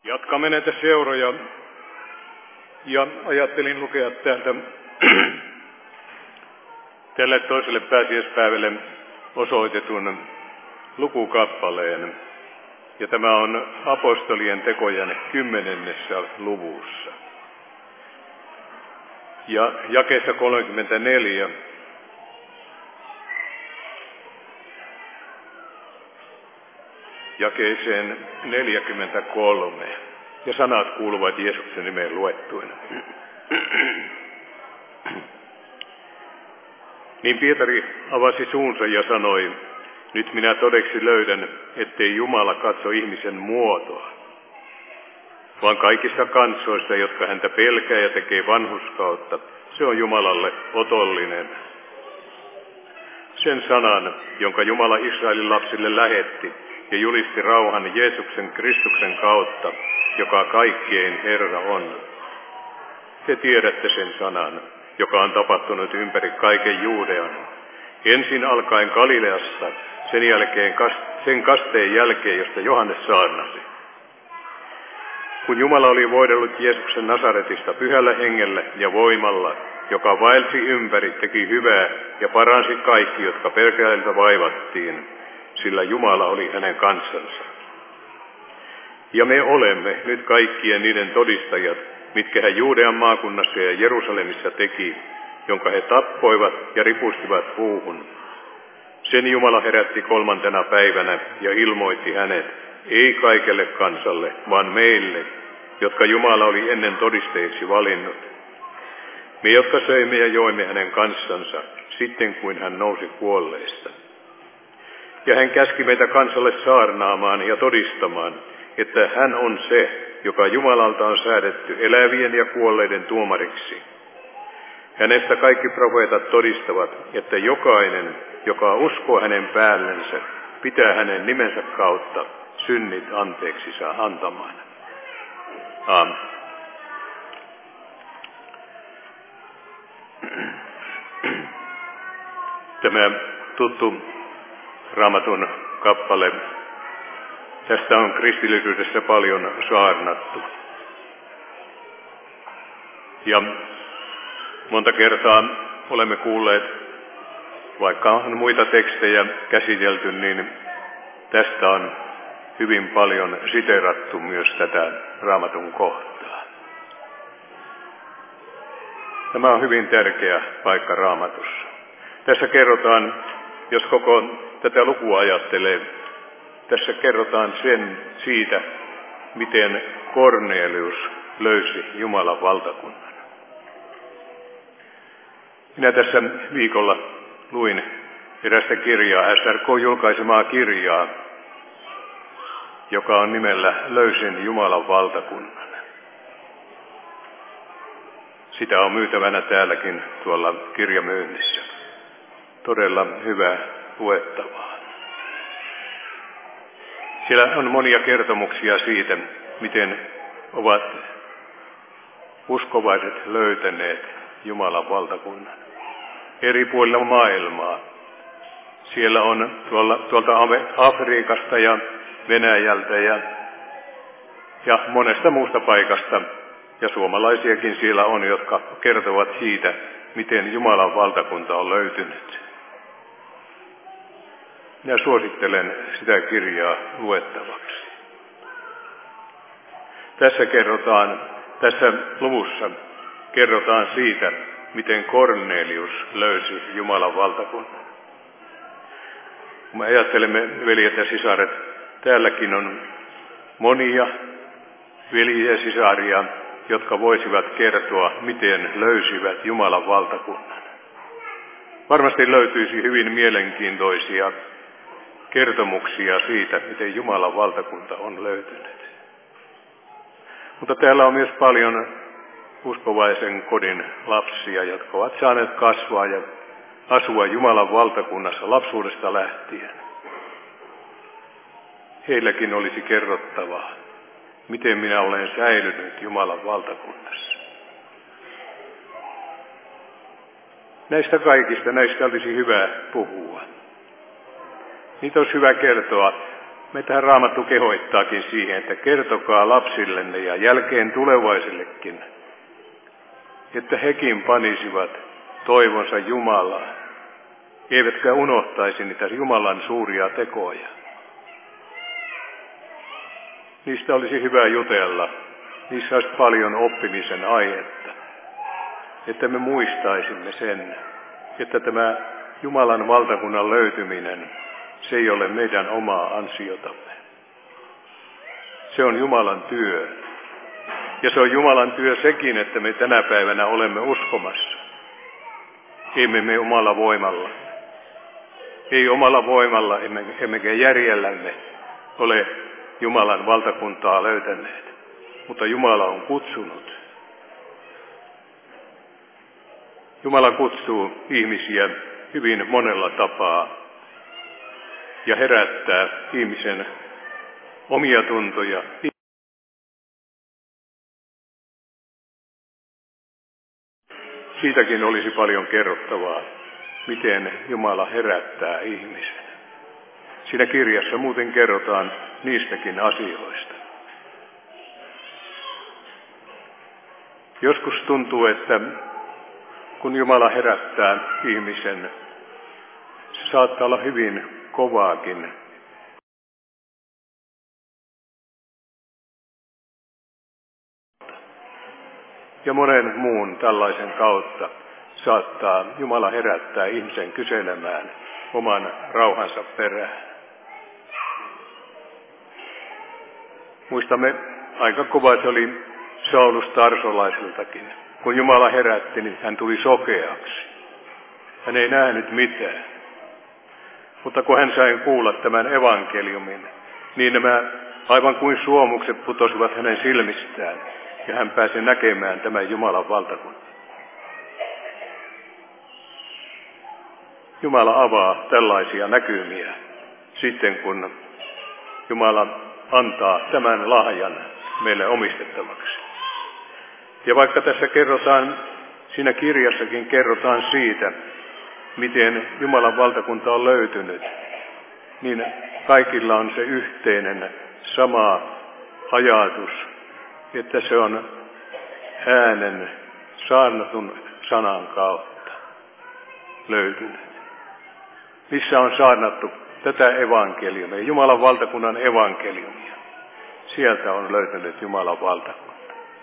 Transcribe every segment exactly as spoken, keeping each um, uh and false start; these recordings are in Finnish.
Jatkamme näitä seuroja ja ajattelin lukea täältä tälle toiselle pääsiäispäivälle osoitetun lukukappaleen. Ja tämä on apostolien tekojen kymmenennessä luvussa. Ja jakeessa kolmekymmentäneljä. Jakeeseen neljäkymmentäkolme. Ja sanat kuuluvat Jeesuksen nimeen luettuina. Niin Pietari avasi suunsa ja sanoi, nyt minä todeksi löydän, ettei Jumala katso ihmisen muotoa, vaan kaikista kansoista, jotka häntä pelkää ja tekee vanhurskautta, se on Jumalalle otollinen. Sen sanan, jonka Jumala Israelin lapsille lähetti ja julisti rauhan Jeesuksen Kristuksen kautta, joka kaikkien Herra on. Te tiedätte sen sanan, joka on tapahtunut ympäri kaiken Juudean. Ensin alkaen Galileasta, sen jälkeen sen kasteen jälkeen, josta Johannes saarnasi. Kun Jumala oli voidellut Jeesuksen Nasaretista pyhällä hengellä ja voimalla, joka vaelsi ympäri, teki hyvää ja paransi kaikki, jotka pelkäiltä vaivattiin, sillä Jumala oli hänen kanssansa. Ja me olemme nyt kaikkien niiden todistajat, mitkä hän Juudean maakunnassa ja Jerusalemissa teki, jonka he tappoivat ja ripustivat puuhun. Sen Jumala herätti kolmantena päivänä ja ilmoitti hänet, ei kaikelle kansalle, vaan meille, jotka Jumala oli ennen todisteiksi valinnut. Me, jotka söimme ja joimme hänen kanssansa, sitten kuin hän nousi kuolleista. Ja hän käski meitä kansalle saarnaamaan ja todistamaan, että hän on se, joka Jumalalta on säädetty elävien ja kuolleiden tuomariksi. Hänestä kaikki profeetat todistavat, että jokainen, joka uskoo hänen päällensä, pitää hänen nimensä kautta synnit anteeksi saa antamaan. Aamen. Tämä tuttu Raamatun kappale, tästä on kristillisyydessä paljon saarnattu. Ja monta kertaa olemme kuulleet, vaikka on muita tekstejä käsitelty, niin tästä on hyvin paljon siteerattu myös tätä Raamatun kohtaa. Tämä on hyvin tärkeä paikka Raamatussa. Tässä kerrotaan, jos koko tätä lukua ajattelee, tässä kerrotaan sen siitä, miten Kornelius löysi Jumalan valtakunnan. Minä tässä viikolla luin erästä kirjaa, S R K-julkaisemaa kirjaa, joka on nimellä Löysin Jumalan valtakunnan. Sitä on myytävänä täälläkin tuolla kirjamyynnissä. Todella hyvä luettavaa. Siellä on monia kertomuksia siitä, miten ovat uskovaiset löytäneet Jumalan valtakunnan. Eri puolilla maailmaa. Siellä on tuolla, tuolta Afrikasta ja Venäjältä ja, ja monesta muusta paikasta. Ja suomalaisiakin siellä on, jotka kertovat siitä, miten Jumalan valtakunta on löytynyt. Minä suosittelen sitä kirjaa luettavaksi. Tässä kerrotaan, tässä luvussa kerrotaan siitä, miten Kornelius löysi Jumalan valtakunnan. Kun me ajattelemme, veljet ja sisaret, täälläkin on monia veljiä ja sisaria, jotka voisivat kertoa, miten löysivät Jumalan valtakunnan. Varmasti löytyisi hyvin mielenkiintoisia kertomuksia siitä, miten Jumalan valtakunta on löytynyt. Mutta täällä on myös paljon uskovaisen kodin lapsia, jotka ovat saaneet kasvaa ja asua Jumalan valtakunnassa lapsuudesta lähtien. Heilläkin olisi kerrottavaa, miten minä olen säilynyt Jumalan valtakunnassa. Näistä kaikista, näistä olisi hyvä puhua. Niitä olisi hyvä kertoa, Meitähän Raamattu kehoittaakin siihen, että kertokaa lapsillenne ja jälkeen tulevaisillekin, että hekin panisivat toivonsa Jumalaan, eivätkä unohtaisi niitä Jumalan suuria tekoja. Niistä olisi hyvä jutella, niissä olisi paljon oppimisen aihetta, että me muistaisimme sen, että tämä Jumalan valtakunnan löytyminen, se ei ole meidän omaa ansiotamme. Se on Jumalan työ. Ja se on Jumalan työ sekin, että me tänä päivänä olemme uskomassa. Emme me omalla voimalla. Ei omalla voimalla, emmekä järjellämme ole Jumalan valtakuntaa löytäneet. Mutta Jumala on kutsunut. Jumala kutsuu ihmisiä hyvin monella tapaa ja herättää ihmisen omia tuntoja. Siitäkin olisi paljon kerrottavaa, miten Jumala herättää ihmisen. Siinä kirjassa muuten kerrotaan niistäkin asioista. Joskus tuntuu, että kun Jumala herättää ihmisen, se saattaa olla hyvin kovaakin. Ja monen muun tällaisen kautta saattaa Jumala herättää ihmisen kyselemään oman rauhansa perään. Muistamme, aika kova se oli Saulus Tarsolaiseltakin. Kun Jumala herätti, niin hän tuli sokeaksi. Hän ei nähnyt mitään. Mutta kun hän sai kuulla tämän evankeliumin, niin nämä aivan kuin suomukset putosivat hänen silmistään. Ja hän pääsi näkemään tämän Jumalan valtakunnan. Jumala avaa tällaisia näkymiä sitten, kun Jumala antaa tämän lahjan meille omistettavaksi. Ja vaikka tässä kerrotaan, siinä kirjassakin kerrotaan siitä, miten Jumalan valtakunta on löytynyt, niin kaikilla on se yhteinen sama ajatus, että se on äänen saarnatun sanan kautta löytynyt. Missä on saarnattu tätä evankeliumia, Jumalan valtakunnan evankeliumia. Sieltä on löytynyt Jumalan valtakunta.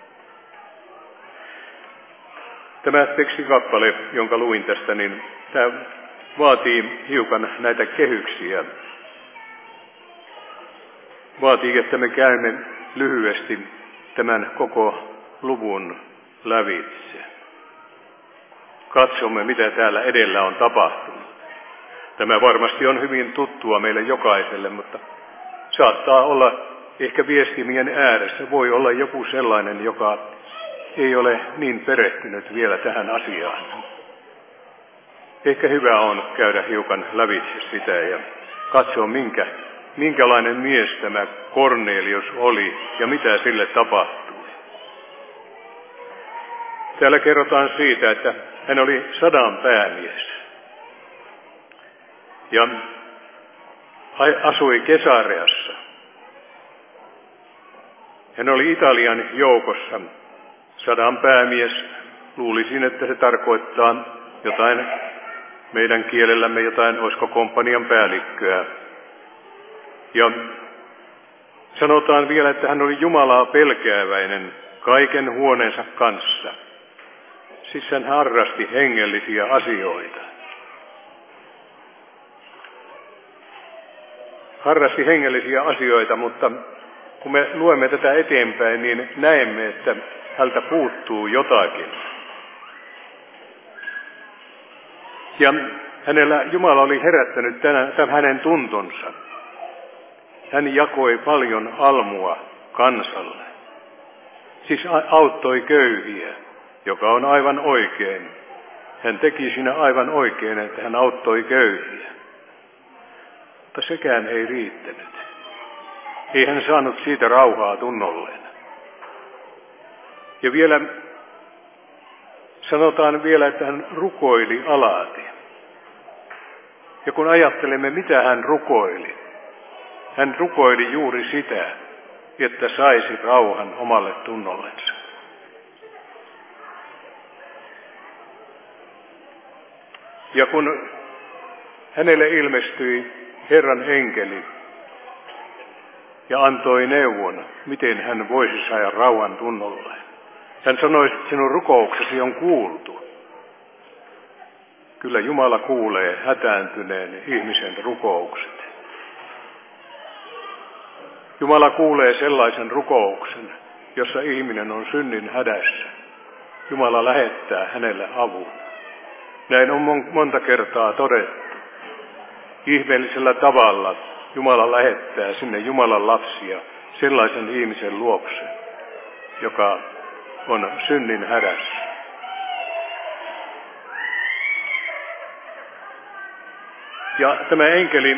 Tämä tekstikappale, jonka luin tästä, niin tämä vaatii hiukan näitä kehyksiä. Vaatii, että me käymme lyhyesti tämän koko luvun lävitse. Katsomme, mitä täällä edellä on tapahtunut. Tämä varmasti on hyvin tuttua meille jokaiselle, mutta saattaa olla ehkä viestimien ääressä. Voi olla joku sellainen, joka ei ole niin perehtynyt vielä tähän asiaan. Ehkä hyvä on käydä hiukan lävitse sitä ja katsoa, minkä, minkälainen mies tämä Kornelius oli ja mitä sille tapahtui. Täällä kerrotaan siitä, että hän oli sadan päämies ja asui Kesareassa. Hän oli Italian joukossa sadan päämies. Luulisin, että se tarkoittaa jotain meidän kielellämme, jotain, olisiko komppanian päällikköä. Ja sanotaan vielä, että hän oli Jumalaa pelkääväinen kaiken huoneensa kanssa. Siis hän harrasti hengellisiä asioita. Harrasti hengellisiä asioita, mutta kun me luemme tätä eteenpäin, niin näemme, että häneltä puuttuu jotakin. Ja hänellä Jumala oli herättänyt tämän, tämän hänen tuntonsa. Hän jakoi paljon almua kansalle. Siis auttoi köyhiä, joka on aivan oikein. Hän teki siinä aivan oikein, että hän auttoi köyhiä. Mutta sekään ei riittänyt. Ei hän saanut siitä rauhaa tunnolleen. Ja vielä sanotaan vielä, että hän rukoili alati. Ja kun ajattelemme, mitä hän rukoili, hän rukoili juuri sitä, että saisi rauhan omalle tunnollensa. Ja kun hänelle ilmestyi Herran enkeli ja antoi neuvon, miten hän voisi saada rauhan tunnolleen, hän sanoi, että sinun rukouksesi on kuultu. Kyllä Jumala kuulee hätääntyneen ihmisen rukoukset. Jumala kuulee sellaisen rukouksen, jossa ihminen on synnin hädässä. Jumala lähettää hänelle avun. Näin on monta kertaa todettu. Ihmeellisellä tavalla Jumala lähettää sinne Jumalan lapsia sellaisen ihmisen luokse, joka on synnin hädässä. Ja tämä enkeli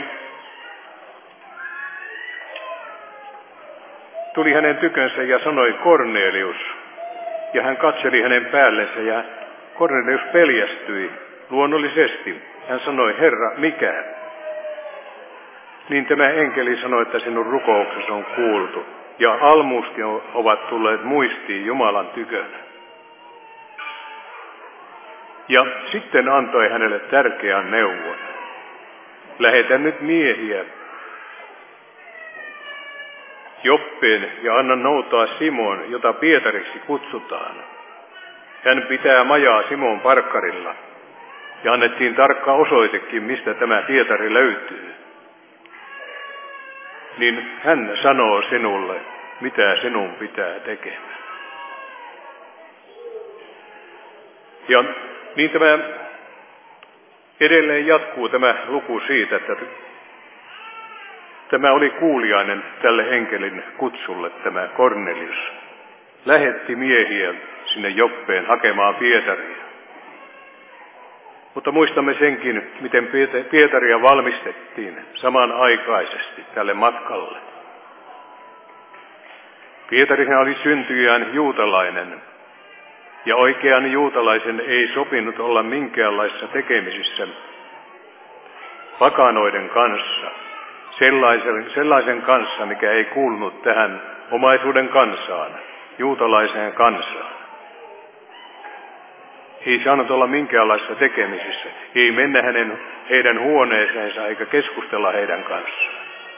tuli hänen tykönsä ja sanoi Kornelius, ja hän katseli hänen päällensä ja Kornelius peljästyi luonnollisesti. Hän sanoi, Herra, mikä? Niin tämä enkeli sanoi, että sinun rukouksesi on kuultu, ja almuusti ovat tulleet muistiin Jumalan tykönä. Ja sitten antoi hänelle tärkeän neuvon. Lähetä nyt miehiä Joppeen ja anna noutaa Simon, jota Pietariksi kutsutaan. Hän pitää majaa Simon parkkarilla. Ja annettiin tarkka osoitekin, mistä tämä Pietari löytyy. Niin hän sanoo sinulle, mitä sinun pitää tekemään. Ja niin tämä edelleen jatkuu tämä luku siitä, että tämä oli kuuliainen tälle enkelin kutsulle, tämä Kornelius. Lähetti miehiä sinne Joppeen hakemaan Pietaria. Mutta muistamme senkin, miten Pietaria valmistettiin samanaikaisesti tälle matkalle. Pietarihan oli syntyjään juutalainen, ja oikean juutalaisen ei sopinut olla minkäänlaisissa tekemisissä pakanoiden kanssa, sellaisen, sellaisen kanssa, mikä ei kuulunut tähän omaisuuden kansaan, juutalaiseen kansaan. Ei saanut olla minkäänlaisissa tekemisissä, ei mennä hänen, heidän huoneeseensa eikä keskustella heidän kanssaan.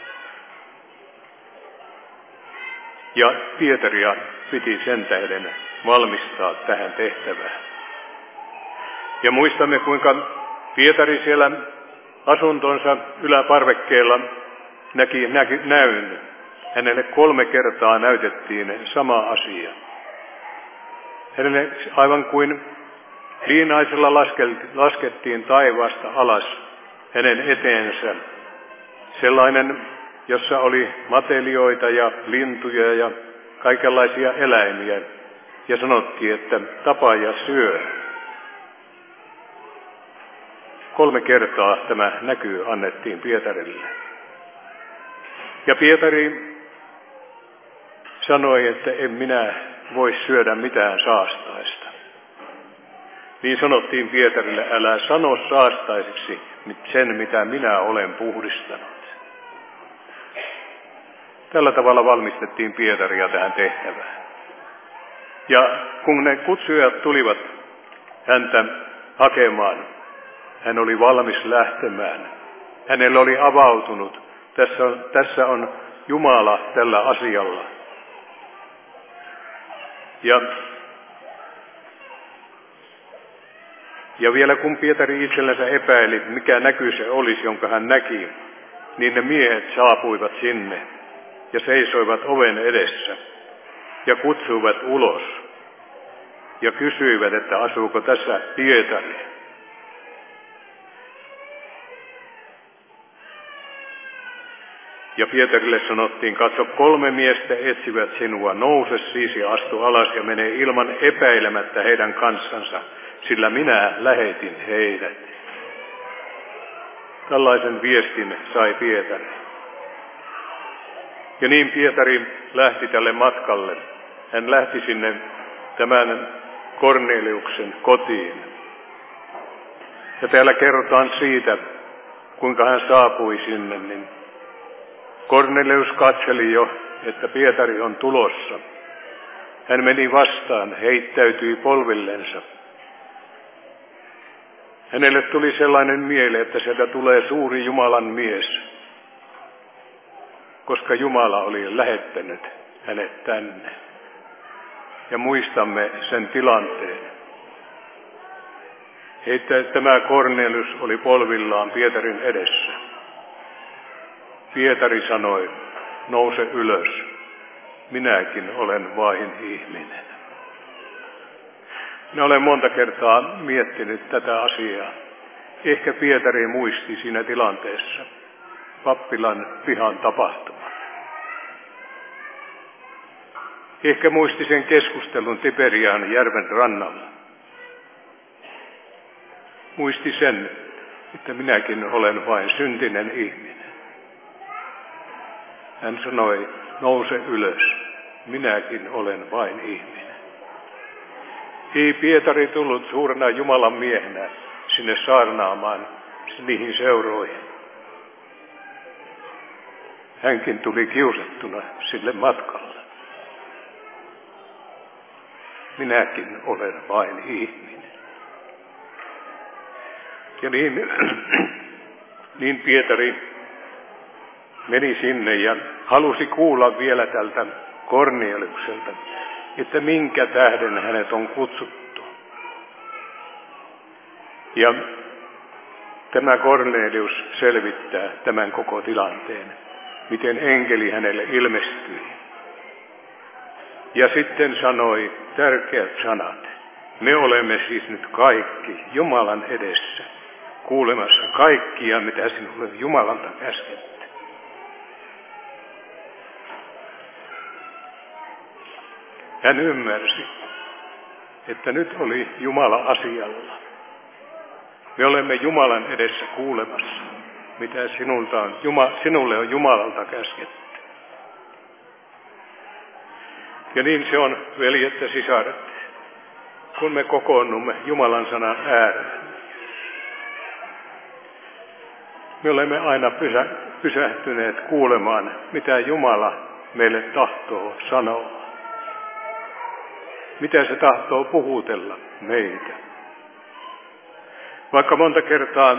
Ja Pietaria piti sen tähden valmistaa tähän tehtävään. Ja muistamme, kuinka Pietari siellä asuntonsa yläparvekkeella näki, näki näyn. Hänelle kolme kertaa näytettiin sama asia. Hänelle aivan kuin liinaisella laskettiin taivaasta alas hänen eteensä sellainen, jossa oli matelioita ja lintuja ja kaikenlaisia eläimiä. Ja sanottiin, että tapa ja syö. Kolme kertaa tämä näky annettiin Pietarille. Ja Pietari sanoi, että en minä voi syödä mitään saastaista. Niin sanottiin Pietarille, älä sano saastaisiksi sen, mitä minä olen puhdistanut. Tällä tavalla valmistettiin Pietaria tähän tehtävään. Ja kun ne kutsujat tulivat häntä hakemaan, hän oli valmis lähtemään. Hänelle oli avautunut. Tässä on, tässä on Jumala tällä asialla. Ja, ja vielä kun Pietari itsellensä epäili, mikä näky se olisi, jonka hän näki, niin ne miehet saapuivat sinne ja seisoivat oven edessä ja kutsuivat ulos ja kysyivät, että asuuko tässä Pietari. Ja Pietarille sanottiin, katso, kolme miestä etsivät sinua, nouse siis ja astu alas ja mene ilman epäilemättä heidän kanssansa, sillä minä lähetin heidät. Tällaisen viestin sai Pietari. Ja niin Pietari lähti tälle matkalle. Hän lähti sinne tämän Korneliuksen kotiin. Ja täällä kerrotaan siitä, kuinka hän saapui sinne, niin Kornelius katseli jo, että Pietari on tulossa. Hän meni vastaan, heittäytyi polvillensa. Hänelle tuli sellainen miele, että sieltä tulee suuri Jumalan mies, koska Jumala oli lähettänyt hänet tänne. Ja muistamme sen tilanteen. Että tämä Kornelius oli polvillaan Pietarin edessä. Pietari sanoi, nouse ylös, minäkin olen vain ihminen. Minä olen monta kertaa miettinyt tätä asiaa. Ehkä Pietari muisti siinä tilanteessa pappilan pihan tapahtumat. Ehkä muisti sen keskustelun Tiberian järven rannalla. Muisti sen, että minäkin olen vain syntinen ihminen. Hän sanoi, nouse ylös, minäkin olen vain ihminen. Ei Pietari tullut suurena Jumalan miehenä sinne saarnaamaan niihin seuroihin. Hänkin tuli kiusattuna sille matkalle. Minäkin olen vain ihminen. Ja niin, niin Pietari meni sinne ja halusi kuulla vielä tältä Korneliukselta, että minkä tähden hänet on kutsuttu. Ja tämä Kornelius selvittää tämän koko tilanteen, miten enkeli hänelle ilmestyi. Ja sitten sanoi tärkeät sanat. Me olemme siis nyt kaikki Jumalan edessä, kuulemassa kaikkia, mitä sinulle Jumalalta käsketty. Hän ymmärsi, että nyt oli Jumala asialla. Me olemme Jumalan edessä kuulemassa, mitä sinulta on, Juma, sinulle on Jumalalta käsketty. Ja niin se on, veljet ja sisaret, kun me kokoonnumme Jumalan sanan ääreen. Me olemme aina pysä, pysähtyneet kuulemaan, mitä Jumala meille tahtoo sanoa. Mitä se tahtoo puhutella meitä. Vaikka monta kertaa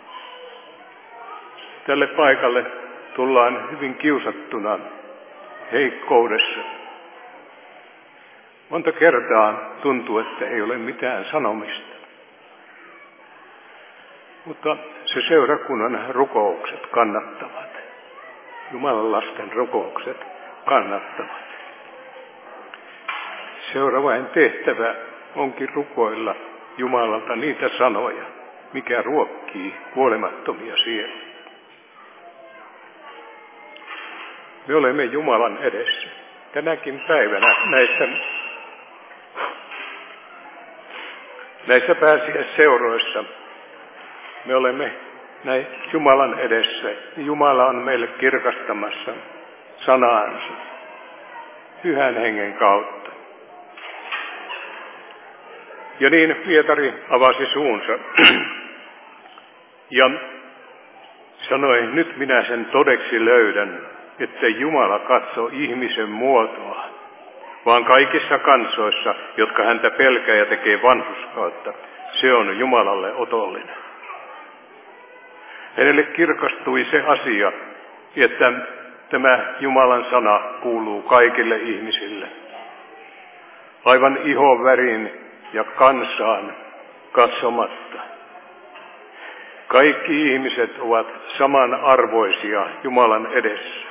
tälle paikalle tullaan hyvin kiusattuna heikkoudessa. Monta kertaa tuntuu, että ei ole mitään sanomista. Mutta se seurakunnan rukoukset kannattavat. Jumalan lasten rukoukset kannattavat. Seuraavain tehtävä onkin rukoilla Jumalalta niitä sanoja, mikä ruokkii kuolemattomia sieluja. Me olemme Jumalan edessä. Tänäkin päivänä näissä, näissä pääsiäisseuroissa me olemme näin Jumalan edessä. Jumala on meille kirkastamassa sanaansa Pyhän Hengen kautta. Ja niin Pietari avasi suunsa ja sanoi, nyt minä sen todeksi löydän, että Jumala katsoo ihmisen muotoa, vaan kaikissa kansoissa, jotka häntä pelkää ja tekee vanhurskautta, se on Jumalalle otollinen. Hänelle kirkastui se asia, että tämä Jumalan sana kuuluu kaikille ihmisille. Aivan ihon värin ja kansaan katsomatta. Kaikki ihmiset ovat samanarvoisia Jumalan edessä.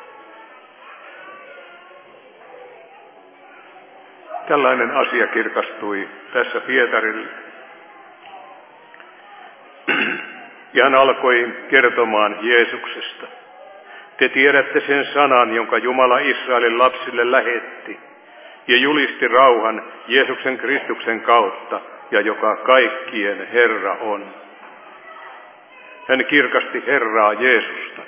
Tällainen asia kirkastui tässä Pietarille. Ja hän alkoi kertomaan Jeesuksesta. Te tiedätte sen sanan, jonka Jumala Israelin lapsille lähetti ja julisti rauhan Jeesuksen Kristuksen kautta ja joka kaikkien Herra on. Hän kirkasti Herraa Jeesusta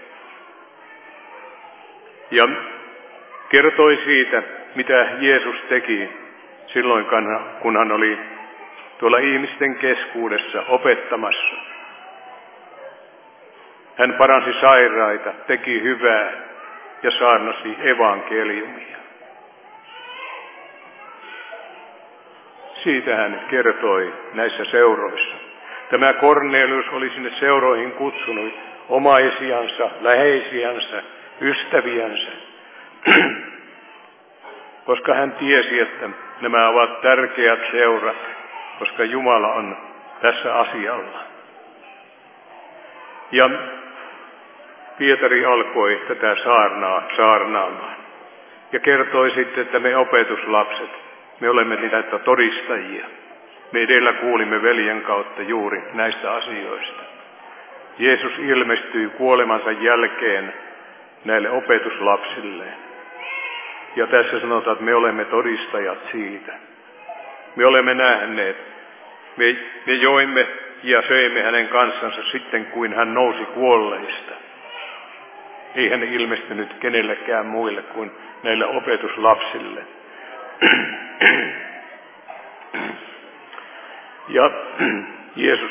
ja kertoi siitä, mitä Jeesus teki silloin, kun hän oli tuolla ihmisten keskuudessa opettamassa. Hän paransi sairaita, teki hyvää ja saarnasi evankeliumia. Siitä hän kertoi näissä seuroissa. Tämä Kornelius oli sinne seuroihin kutsunut omaisiansa, läheisiänsä, ystäviänsä, koska hän tiesi, että nämä ovat tärkeät seurat, koska Jumala on tässä asialla. Ja Pietari alkoi tätä saarnaa saarnaamaan ja kertoi sitten, että me opetuslapset, me olemme niitä todistajia. Me edellä kuulimme veljen kautta juuri näistä asioista. Jeesus ilmestyi kuolemansa jälkeen näille opetuslapsilleen. Ja tässä sanotaan, että me olemme todistajat siitä. Me olemme nähneet, me, me joimme ja söimme hänen kanssansa sitten, kuin hän nousi kuolleista. Ei hän ilmestynyt kenellekään muille kuin näille opetuslapsille. Ja Jeesus,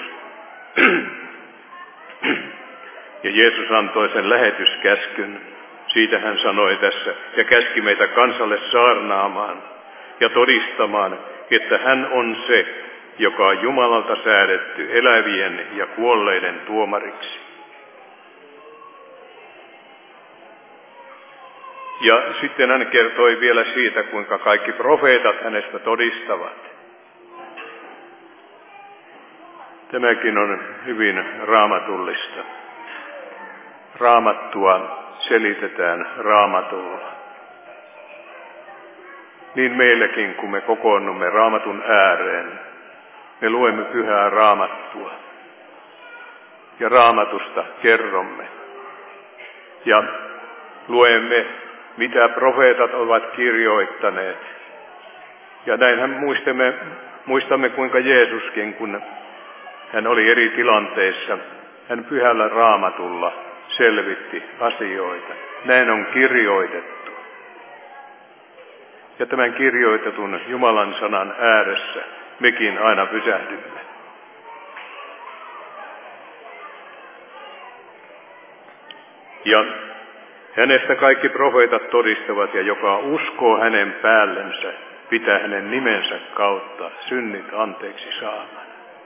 ja Jeesus antoi sen lähetyskäskyn. Siitä hän sanoi tässä, ja käski meitä kansalle saarnaamaan ja todistamaan, että hän on se, joka on Jumalalta säädetty elävien ja kuolleiden tuomariksi. Ja sitten hän kertoi vielä siitä, kuinka kaikki profeetat hänestä todistavat. Tämäkin on hyvin raamatullista. Raamattua selitetään raamatulla. Niin meilläkin, kun me kokoonnumme raamatun ääreen, me luemme pyhää raamattua. Ja raamatusta kerromme. Ja luemme, mitä profeetat ovat kirjoittaneet. Ja näinhän muistamme, muistamme kuinka Jeesuskin, kun hän oli eri tilanteissa, hän pyhällä raamatulla selvitti asioita. Näin on kirjoitettu. Ja tämän kirjoitetun Jumalan sanan ääressä mekin aina pysähdymme. Ja hänestä kaikki profeetat todistavat, ja joka uskoo hänen päällensä, pitää hänen nimensä kautta synnit anteeksi saamaan.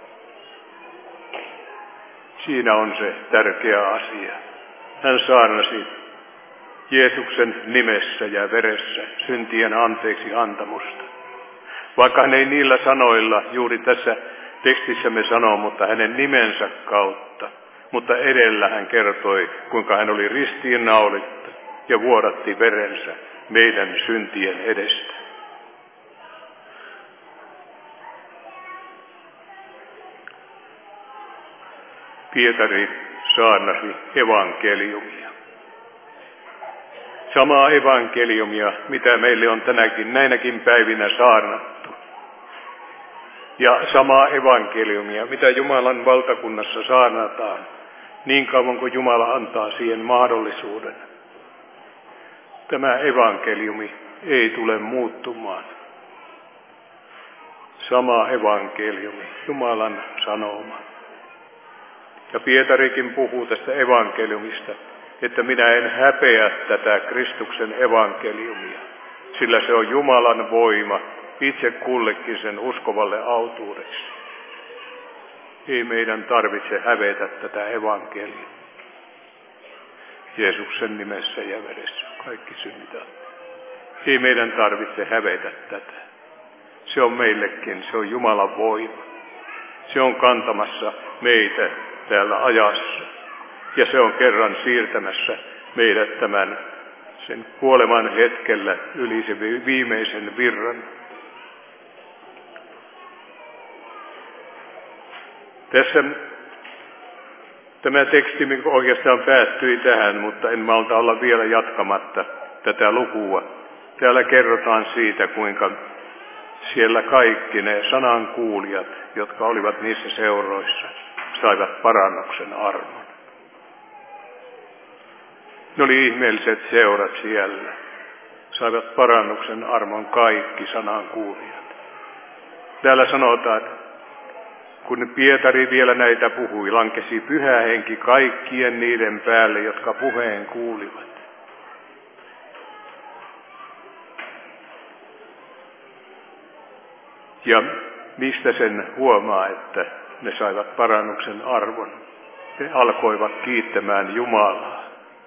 Siinä on se tärkeä asia. Hän saarnasi Jeesuksen nimessä ja veressä syntien anteeksi antamusta. Vaikka hän ei niillä sanoilla juuri tässä tekstissämme sanoo, mutta hänen nimensä kautta. Mutta edellä hän kertoi, kuinka hän oli ristiinnaulittu ja vuodatti verensä meidän syntien edestä. Pietari saarnasi evankeliumia. Samaa evankeliumia, mitä meille on tänäkin, näinäkin päivinä saarnattu. Ja samaa evankeliumia, mitä Jumalan valtakunnassa saarnataan, niin kauan kuin Jumala antaa siihen mahdollisuuden. Tämä evankeliumi ei tule muuttumaan. Sama evankeliumi, Jumalan sanoma. Ja Pietarikin puhuu tästä evankeliumista, että minä en häpeä tätä Kristuksen evankeliumia, sillä se on Jumalan voima itse kullekin sen uskovalle autuudeksi. Ei meidän tarvitse hävetä tätä evankeliumia. Jeesuksen nimessä ja veressä kaikki synnitään. Ei meidän tarvitse hävetä tätä. Se on meillekin, se on Jumalan voima. Se on kantamassa meitä täällä ajassa. Ja se on kerran siirtämässä meidät tämän sen kuoleman hetkellä yli se viimeisen virran. Tässä tämä teksti oikeastaan päättyi tähän, mutta en malta olla vielä jatkamatta tätä lukua. Täällä kerrotaan siitä, kuinka siellä kaikki ne sanan kuulijat, jotka olivat niissä seuroissa, saivat parannuksen armon. Ne oli ihmeelliset seurat siellä. Saivat parannuksen armon kaikki sanan kuulijat. Täällä sanotaan, että Kun Pietari vielä näitä puhui, lankesi Pyhä Henki kaikkien niiden päälle, jotka puheen kuulivat. Ja mistä sen huomaa, että ne saivat parannuksen arvon? Ne alkoivat kiittämään Jumalaa.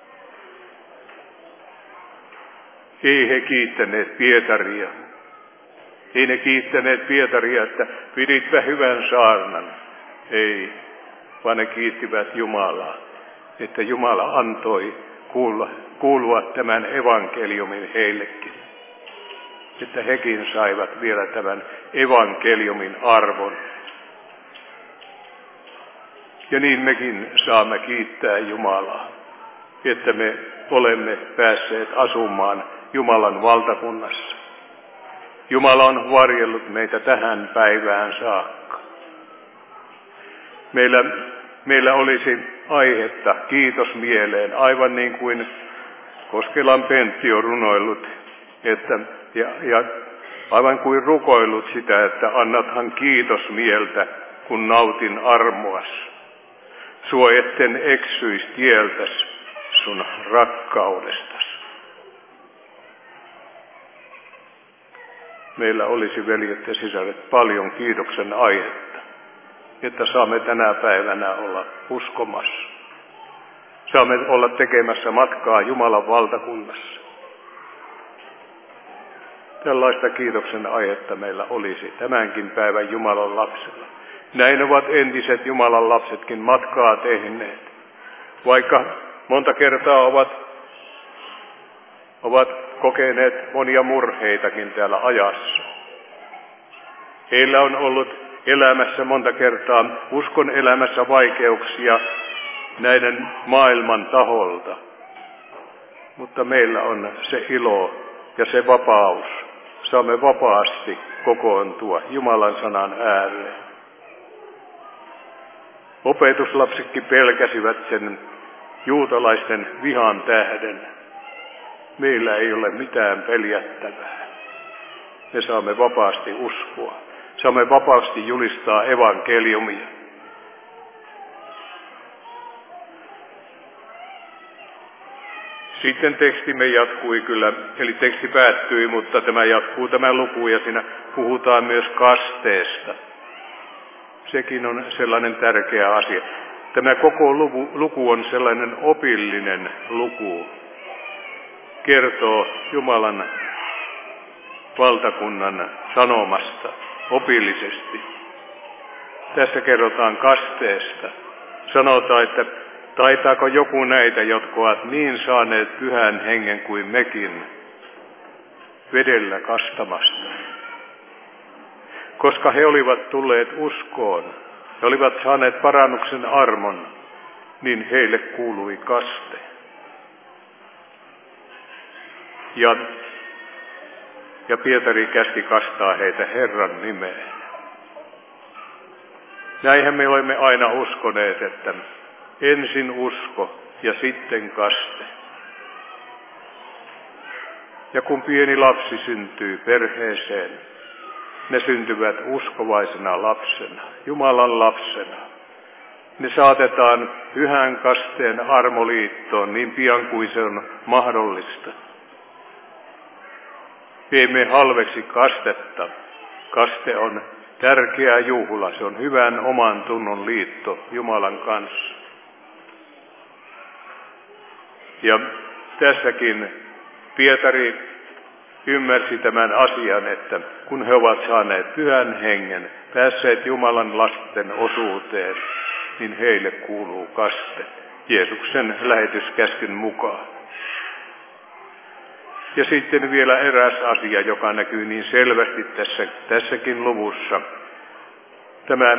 Ei he kiittäneet Pietaria. Ei ne kiittäneet Pietaria, että piditpä hyvän saarnan. Ei, vaan ne kiittivät Jumalaa, että Jumala antoi kuulla, kuulua tämän evankeliumin heillekin. Että hekin saivat vielä tämän evankeliumin arvon. Ja niin mekin saamme kiittää Jumalaa, että me olemme päässeet asumaan Jumalan valtakunnassa. Jumala on varjellut meitä tähän päivään saakka. Meillä, meillä olisi aihetta kiitos mieleen, aivan niin kuin Koskelan Pentti on runoillut, että, ja, ja aivan kuin rukoillut sitä, että annathan kiitos mieltä, kun nautin armoas. Suo etten eksyis tieltäs sun rakkaudestas. Meillä olisi, veljet ja sisaret, paljon kiitoksen aihetta, että saamme tänä päivänä olla uskomassa. Saamme olla tekemässä matkaa Jumalan valtakunnassa. Tällaista kiitoksen aihetta meillä olisi tämänkin päivän Jumalan lapsilla. Näin ovat entiset Jumalan lapsetkin matkaa tehneet, vaikka monta kertaa ovat, ovat kokeneet monia murheitakin täällä ajassa. Heillä on ollut elämässä monta kertaa, uskon elämässä vaikeuksia näiden maailman taholta, mutta meillä on se ilo ja se vapaus. Saamme vapaasti kokoontua Jumalan sanan ääreen. Opetuslapsetkin pelkäsivät sen juutalaisten vihan tähden. Meillä ei ole mitään peljättävää. Me saamme vapaasti uskoa. Saamme vapaasti julistaa evankeliumia. Sitten tekstimme jatkui kyllä, eli teksti päättyi, mutta tämä jatkuu tämä luku ja siinä puhutaan myös kasteesta. Sekin on sellainen tärkeä asia. Tämä koko luku, luku on sellainen opillinen luku. Kertoo Jumalan valtakunnan sanomasta opillisesti. Tässä kerrotaan kasteesta. Sanotaan, että taitaako joku näitä, jotka ovat niin saaneet Pyhän Hengen kuin mekin, vedellä kastamasta. Koska he olivat tulleet uskoon, he olivat saaneet parannuksen armon, niin heille kuului kaste. Ja, ja Pietari käski kastaa heitä Herran nimeen. Näinhän me olemme aina uskoneet, että ensin usko ja sitten kaste. Ja kun pieni lapsi syntyy perheeseen, ne syntyvät uskovaisena lapsena, Jumalan lapsena. Ne saatetaan pyhän kasteen armoliittoon niin pian kuin se on mahdollista. Me emme halveksi kastetta. Kaste on tärkeä juhla, se on hyvän oman tunnon liitto Jumalan kanssa. Ja tässäkin Pietari ymmärsi tämän asian, että kun he ovat saaneet Pyhän Hengen, päässeet Jumalan lasten osuuteen, niin heille kuuluu kaste Jeesuksen lähetyskäskyn mukaan. Ja sitten vielä eräs asia, joka näkyy niin selvästi tässä, tässäkin luvussa. Tämä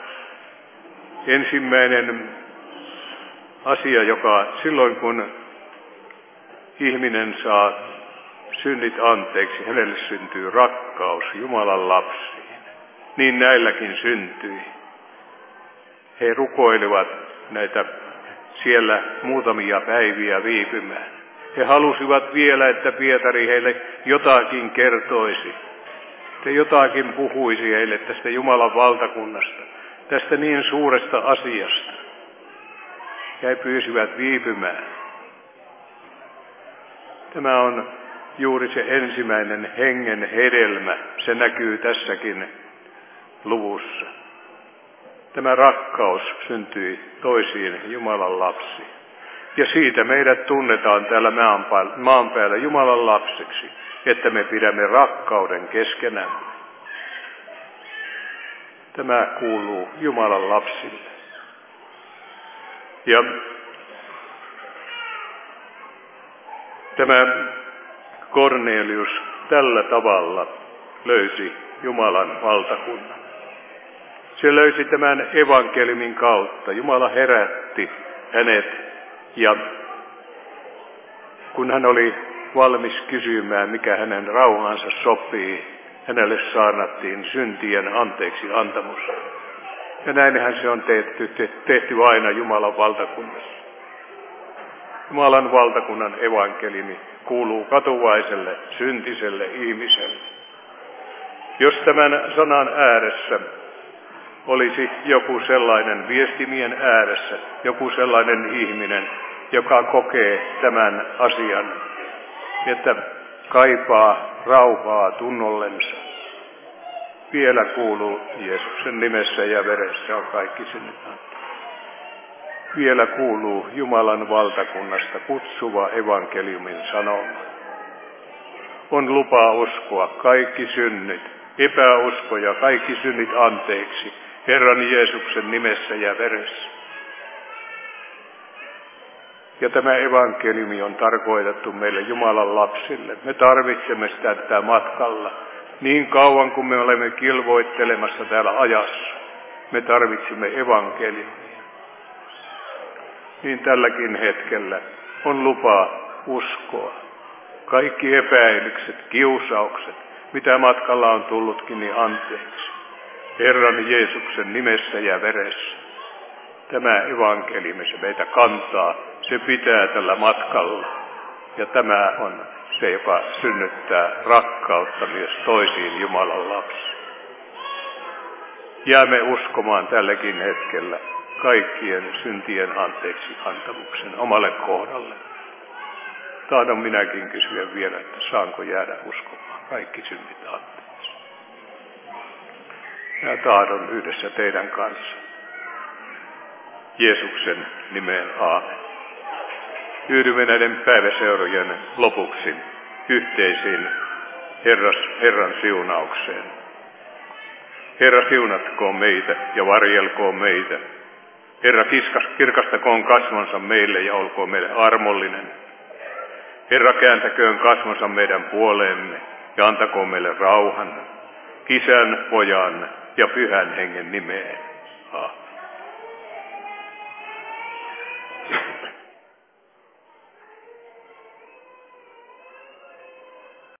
ensimmäinen asia, joka silloin kun ihminen saa synnit anteeksi, hänelle syntyy rakkaus Jumalan lapsiin. Niin näilläkin syntyi. He rukoilivat näitä siellä muutamia päiviä viipymään. He halusivat vielä, että Pietari heille jotakin kertoisi. Että jotakin puhuisi heille tästä Jumalan valtakunnasta. tästä niin suuresta asiasta. Ja he pyysivät viipymään. Tämä on juuri se ensimmäinen hengen hedelmä. Se näkyy tässäkin luvussa. Tämä rakkaus syntyi toisiin Jumalan lapsiin. Ja siitä meidät tunnetaan täällä maan päällä Jumalan lapsiksi, että me pidämme rakkauden keskenämme. Tämä kuuluu Jumalan lapsille. Ja tämä Kornelius tällä tavalla löysi Jumalan valtakunnan. Se löysi tämän evankeliumin kautta. Jumala herätti hänet ja kun hän oli valmis kysymään, mikä hänen rauhansa sopii, hänelle saarnattiin syntien anteeksi antamus. Ja näinhän se on tehty, tehty aina Jumalan valtakunnassa. Jumalan valtakunnan evankeliumi kuuluu katuvaiselle, syntiselle ihmiselle. Jos tämän sanan ääressä olisi joku sellainen viestimien ääressä, joku sellainen ihminen, joka kokee tämän asian, että kaipaa rauhaa tunnollensa. Vielä kuuluu Jeesuksen nimessä ja veressä on kaikki synnit anteeksi. Vielä kuuluu Jumalan valtakunnasta kutsuva evankeliumin sanoma. On lupa uskoa kaikki synnit, epäusko ja kaikki synnit anteeksi Herran Jeesuksen nimessä ja veressä. Ja tämä evankeliumi on tarkoitettu meille Jumalan lapsille. Me tarvitsemme sitä tätä matkalla. Niin kauan kuin me olemme kilvoittelemassa täällä ajassa, me tarvitsemme evankeliumia. Niin tälläkin hetkellä on lupa uskoa. Kaikki epäilykset, kiusaukset, mitä matkalla on tullutkin, niin anteeksi. Herran Jeesuksen nimessä ja veressä. Tämä evankeliumi, se meitä kantaa, se pitää tällä matkalla. Ja tämä on se, joka synnyttää rakkautta myös toisiin Jumalan lapsiin. Jäämme uskomaan tälläkin hetkellä kaikkien syntien anteeksi antamuksen omalle kohdalle. Tahdon minäkin kysyä vielä, että saanko jäädä uskomaan kaikki synnit anteeksi. Ja tahdon yhdessä teidän kanssa. Jeesuksen nimeen aamen. Yhdymme näiden päiväseurojen lopuksi yhteisiin Herras, Herran siunaukseen. Herra siunatkoon meitä ja varjelkoon meitä. Herra kirkastakoon kasvonsa meille ja olkoon meille armollinen. Herra kääntäköön kasvonsa meidän puoleemme ja antakoon meille rauhan, Isän, Pojan ja Pyhän Hengen nimeen. Aamen.